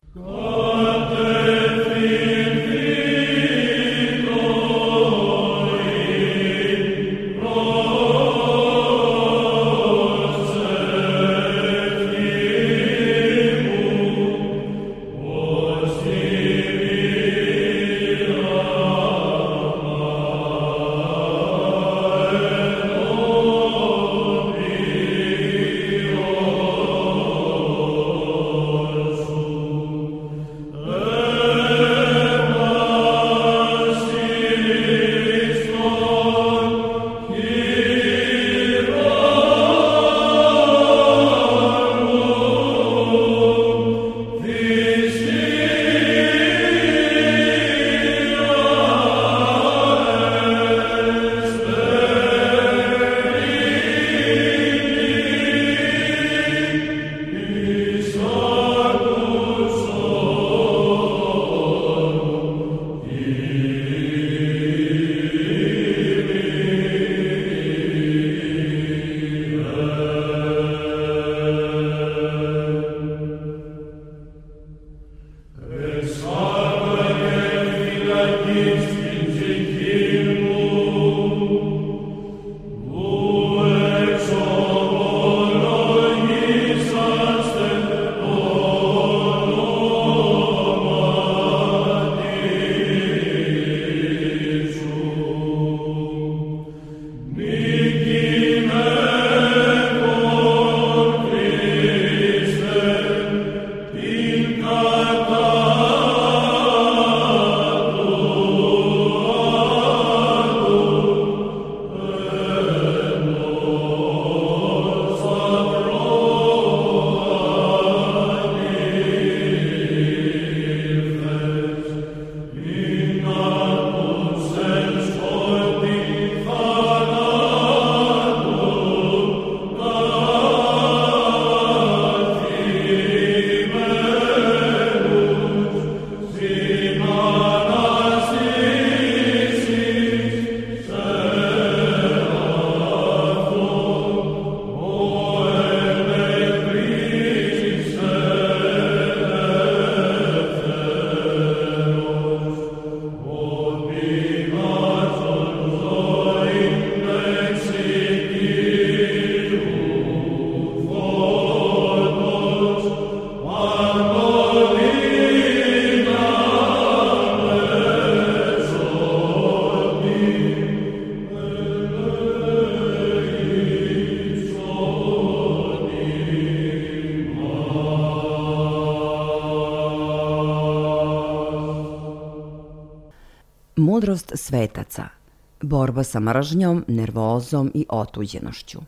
Mudrost svetaca. Borba sa mržnjom, nervozom i otuđenošću.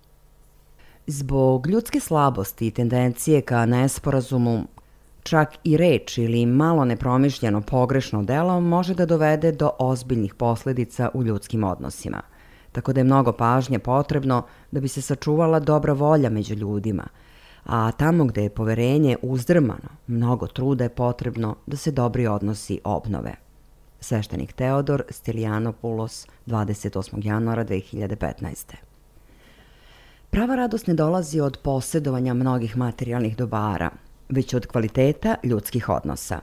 Zbog ljudske slabosti i tendencije ka nesporazumu, čak i reč ili malo nepromišljeno pogrešno delo može da dovede do ozbiljnih posledica u ljudskim odnosima. Tako da je mnogo pažnje potrebno da bi se sačuvala dobra volja među ljudima, a tamo gde je poverenje uzdrmano, mnogo truda je potrebno da se dobri odnosi obnove. Sveštenik Teodor Stilianopoulos, 28. januara 2015. Prava radost ne dolazi od posjedovanja mnogih materijalnih dobara, već od kvaliteta ljudskih odnosa.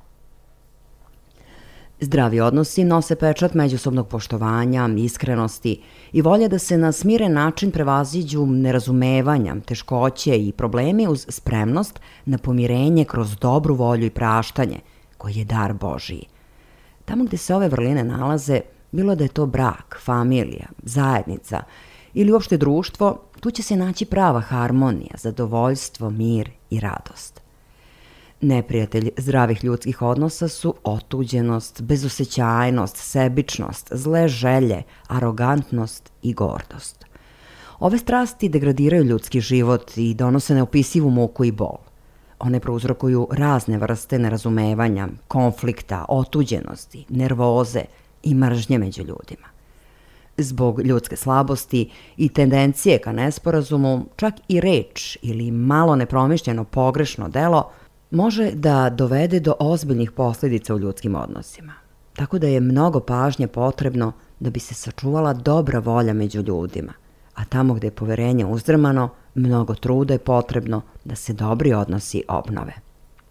Zdravi odnosi nose pečat međusobnog poštovanja, iskrenosti i volje da se na smiren način prevaziđu nerazumevanja, teškoće i problemi uz spremnost na pomirenje kroz dobru volju i praštanje, koji je dar Božiji. Tamo gde se ove vrline nalaze, bilo da je to brak, familija, zajednica ili uopšte društvo, tu će se naći prava harmonija, zadovoljstvo, mir i radost. Neprijatelj zdravih ljudskih odnosa su otuđenost, bezosećajnost, sebičnost, zle želje, arogantnost i gordost. Ove strasti degradiraju ljudski život i donose neopisivu muku i bol. One prouzrokuju razne vrste nerazumevanja, konflikta, otuđenosti, nervoze i mržnje među ljudima. Zbog ljudske slabosti i tendencije ka nesporazumu, čak i reč ili malo nepromišljeno pogrešno delo može da dovede do ozbiljnih posljedica u ljudskim odnosima. Tako da je mnogo pažnje potrebno da bi se sačuvala dobra volja među ljudima, a tamo gde je poverenje uzdrmano, mnogo truda je potrebno da se dobri odnosi obnove.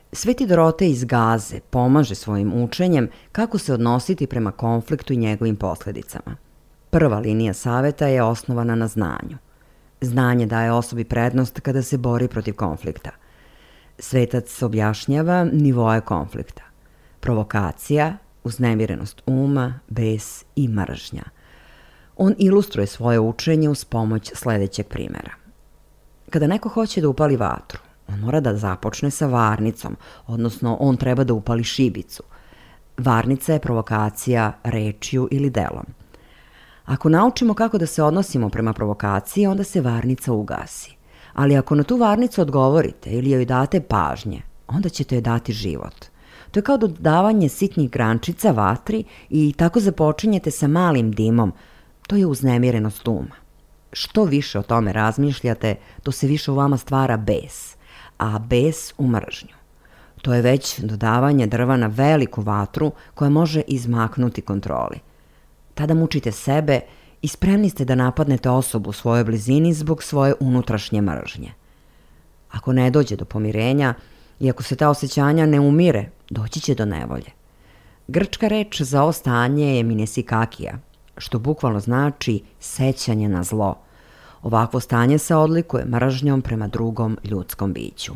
Sveti Dorotej iz Gaze pomaže svojim učenjem kako se odnositi prema konfliktu i njegovim posledicama. Prva linija saveta je osnovana na znanju. Znanje daje osobi prednost kada se bori protiv konflikta. Svetac objašnjava nivoe konflikta. Provokacija, uznemirenost uma, bes i mržnja. On ilustruje svoje učenje uz pomoć sledećeg primera. Kada neko hoće da upali vatru, on mora da započne sa varnicom, odnosno on treba da upali šibicu. Varnica je provokacija rečju ili delom. Ako naučimo kako da se odnosimo prema provokaciji, onda se varnica ugasi. Ali ako na tu varnicu odgovorite ili joj date pažnje, onda ćete joj dati život. To je kao dodavanje sitnih grančica vatri i tako započinjete sa malim dimom. To je uznemirenost uma. Što više o tome razmišljate, to se više u vama stvara bes, a bes u mržnju. To je već dodavanje drva na veliku vatru koja može izmaknuti kontroli. Tada mučite sebe i spremni ste da napadnete osobu u svojoj blizini zbog svoje unutrašnje mržnje. Ako ne dođe do pomirenja i ako se ta osjećanja ne umire, doći će do nevolje. Grčka reč za ovo stanje je minesikakija, što bukvalno znači sećanje na zlo. Ovakvo stanje se odlikuje mržnjom prema drugom ljudskom biću.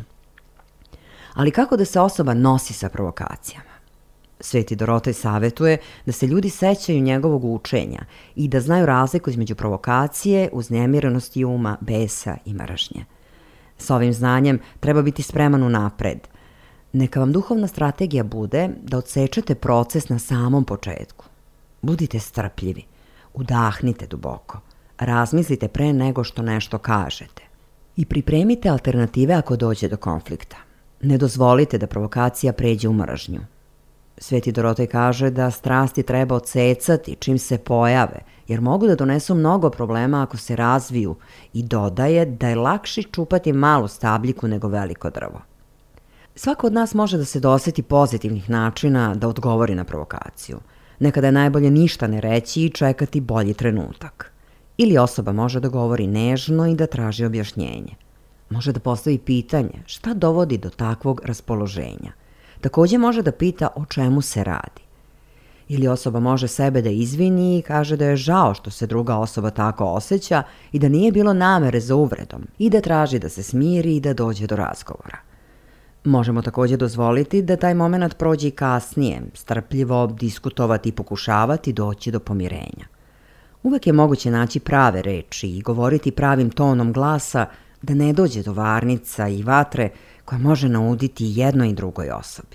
Ali kako da se osoba nosi sa provokacijama? Sveti Dorotej savetuje da se ljudi sećaju njegovog učenja i da znaju razliku između provokacije, uznemirenosti uma, besa i mržnje. Sa ovim znanjem treba biti spreman unapred. Neka vam duhovna strategija bude da odsečete proces na samom početku. Budite strpljivi, udahnite duboko, razmislite pre nego što nešto kažete i pripremite alternative ako dođe do konflikta. Ne dozvolite da provokacija pređe u mržnju. Sveti Dorotej kaže da strasti treba odsecati čim se pojave, jer mogu da donesu mnogo problema ako se razviju, i dodaje da je lakše čupati malu stabljiku nego veliko drvo. Svako od nas može da se doseti pozitivnih načina da odgovori na provokaciju. Nekada je najbolje ništa ne reći i čekati bolji trenutak. Ili osoba može da govori nežno i da traži objašnjenje. Može da postavi pitanje šta dovodi do takvog raspoloženja. Takođe može da pita o čemu se radi. Ili osoba može sebe da izvini i kaže da je žao što se druga osoba tako osjeća i da nije bilo namere za uvredom i da traži da se smiri i da dođe do razgovora. Možemo takođe dozvoliti da taj moment prođe i kasnije, strpljivo diskutovati i pokušavati doći do pomirenja. Uvek je moguće naći prave reči i govoriti pravim tonom glasa da ne dođe do varnica i vatre koja može nauditi jednoj i drugoj osobi.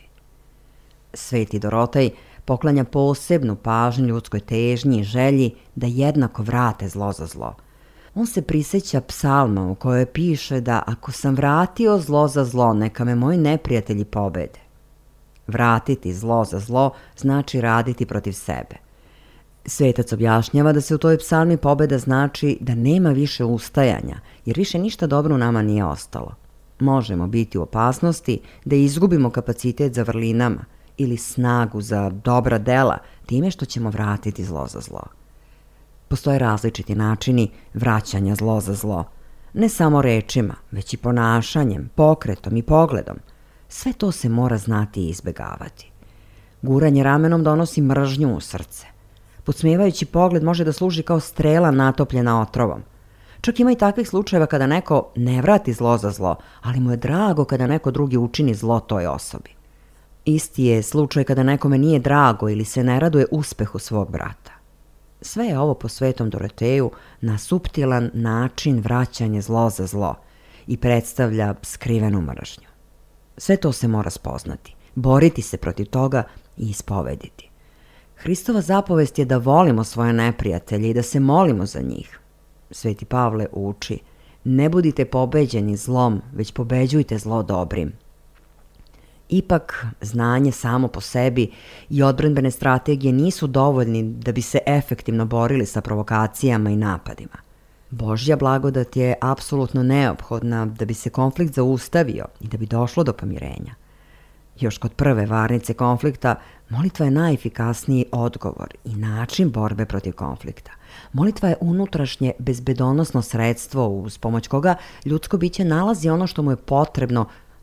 Sveti Dorotej poklanja posebnu pažnju ljudskoj težnji i želji da jednako vrate zlo za zlo. On se priseća psalma u kojoj piše da ako sam vratio zlo za zlo, neka me moji neprijatelji pobede. Vratiti zlo za zlo znači raditi protiv sebe. Svetac objašnjava da se u toj psalmi pobeda znači da nema više ustajanja, jer više ništa dobro u nama nije ostalo. Možemo biti u opasnosti da izgubimo kapacitet za vrlinama ili snagu za dobra dela time što ćemo vratiti zlo za zlo. Postoje različiti načini vraćanja zlo za zlo. Ne samo rečima, već i ponašanjem, pokretom i pogledom. Sve to se mora znati i izbegavati. Guranje ramenom donosi mržnju u srce. Podsmevajući pogled može da služi kao strela natopljena otrovom. Čak ima i takvih slučajeva kada neko ne vrati zlo za zlo, ali mu je drago kada neko drugi učini zlo toj osobi. Isti je slučaj kada nekome nije drago ili se ne raduje uspehu svog brata. Sve je ovo po Svetom Doroteju na suptilan način vraćanja zlo za zlo i predstavlja skrivenu mržnju. Sve to se mora spoznati, boriti se protiv toga i ispovediti. Hristova zapovest je da volimo svoje neprijatelje i da se molimo za njih. Sveti Pavle uči, ne budite pobeđeni zlom, već pobeđujte zlo dobrim. Ipak, znanje samo po sebi i odbrambene strategije nisu dovoljni da bi se efektivno borili sa provokacijama i napadima. Božja blagodat je apsolutno neophodna da bi se konflikt zaustavio i da bi došlo do pomirenja. Još kod prve varnice konflikta, molitva je najefikasniji odgovor i način borbe protiv konflikta. Molitva je unutrašnje bezbedonosno sredstvo uz pomoć koga ljudsko biće nalazi ono što mu je potrebno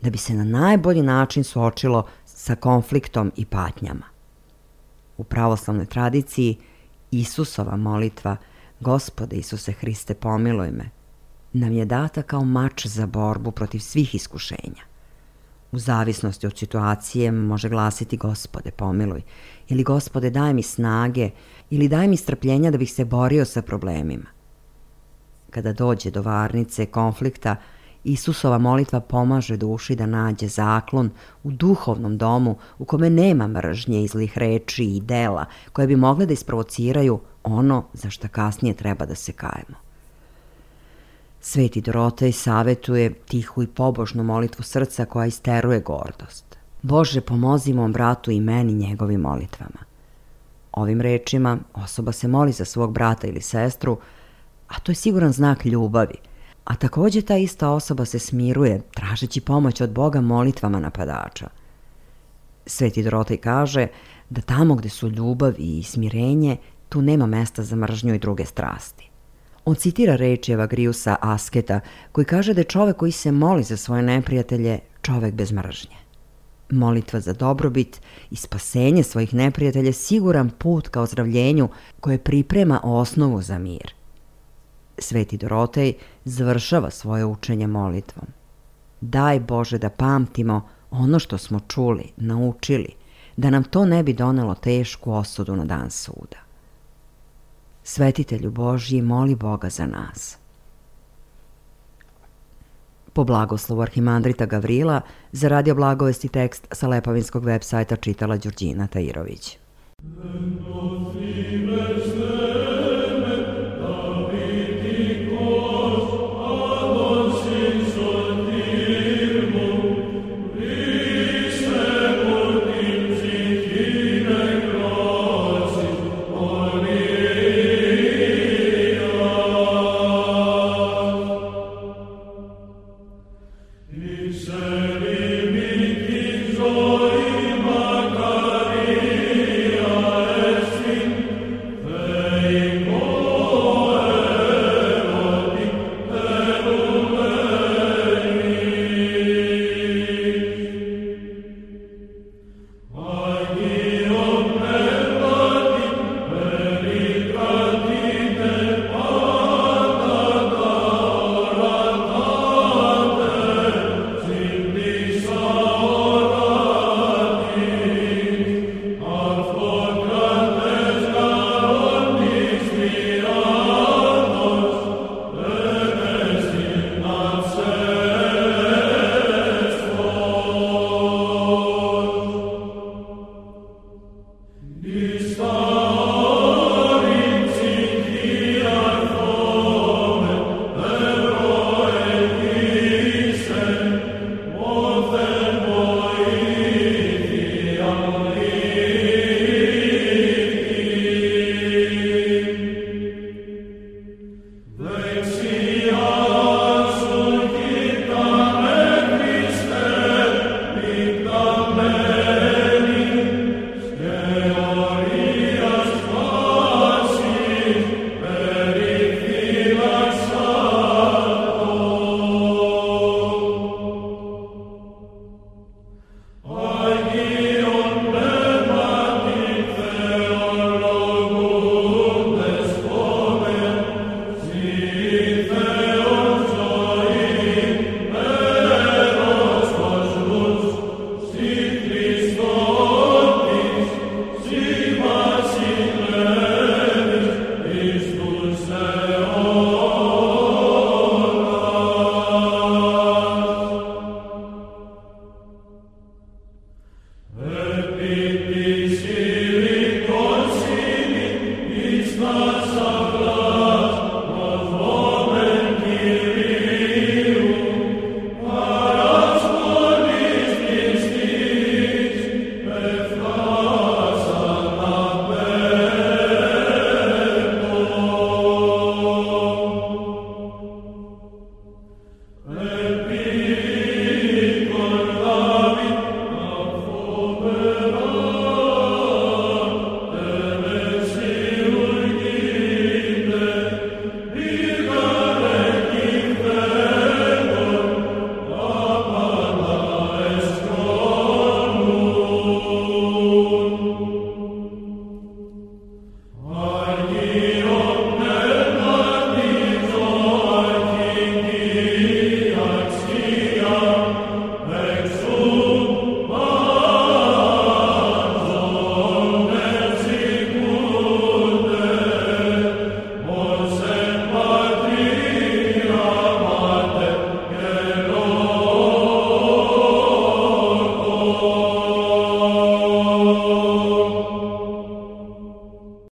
da bi se na najbolji način suočilo sa konfliktom i patnjama. U pravoslavnoj tradiciji Isusova molitva Gospode Isuse Hriste pomiluj me nam je data kao mač za borbu protiv svih iskušenja. U zavisnosti od situacije može glasiti Gospode pomiluj ili Gospode daj mi snage ili daj mi strpljenja da bih se borio sa problemima. Kada dođe do varnice konflikta, Isusova molitva pomaže duši da nađe zaklon u duhovnom domu u kome nema mržnje i zlih reči i dela koje bi mogle da isprovociraju ono za šta kasnije treba da se kajemo. Sveti Dorotej savetuje tihu i pobožnu molitvu srca koja isteruje gordost. Bože, pomozi mom bratu i meni njegovim molitvama. Ovim rečima osoba se moli za svog brata ili sestru, a to je siguran znak ljubavi, a takođe ta ista osoba se smiruje tražeći pomoć od Boga molitvama napadača. Sveti Dorotej kaže da tamo gde su ljubav i smirenje, tu nema mesta za mržnju i druge strasti. On citira reči Evagriusa asketa koji kaže da je čovek koji se moli za svoje neprijatelje čovek bez mržnje. Molitva za dobrobit i spasenje svojih neprijatelja je siguran put ka ozdravljenju koje priprema osnovu za mir. Sveti Dorotej završava svoje učenje molitvom. Daj Bože da pamtimo ono što smo čuli, naučili, da nam to ne bi donelo tešku osudu na dan suda. Svetitelju Božji, moli Boga za nas. Po blagoslovu arhimandrita Gavrila, za Radio Blagovesti tekst sa lepavinskog web sajta čitala Đurđina Tajirović. Seri